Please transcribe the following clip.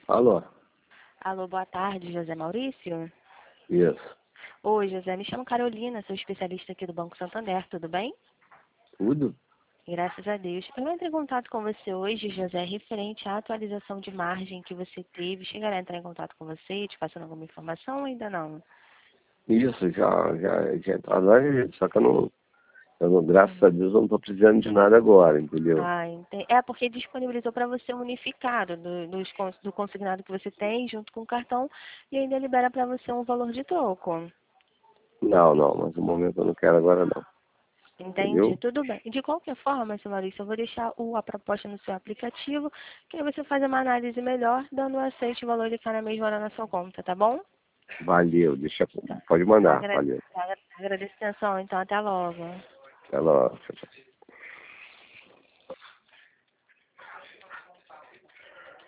Alô? Alô, boa tarde, José Maurício. Isso. Oi, José, me chamo Carolina, sou especialista aqui do Banco Santander, tudo bem? Tudo? Graças a Deus. Eu entrei em contato com você hoje, José, referente à atualização de margem que você teve. Chegará a entrar em contato com você, te passando alguma informação ou ainda não? Isso, já tá lá, só que graças a Deus, eu não estou precisando de nada agora, entendeu? Ah, é porque disponibilizou para você um unificado do consignado que você tem junto com o cartão e ainda libera para você um valor de troco. Não, mas no momento eu não quero agora não, Entendi, entendeu? tudo bem. De qualquer forma, seu Maurício, eu vou deixar a proposta no seu aplicativo, que aí você faz uma análise melhor, dando o aceite e o valor de cada mês hora na sua conta, tá bom? Valeu, Tá. pode mandar, Agra- valeu. Agradeço a atenção, então até logo. Até logo, tchau, tchau.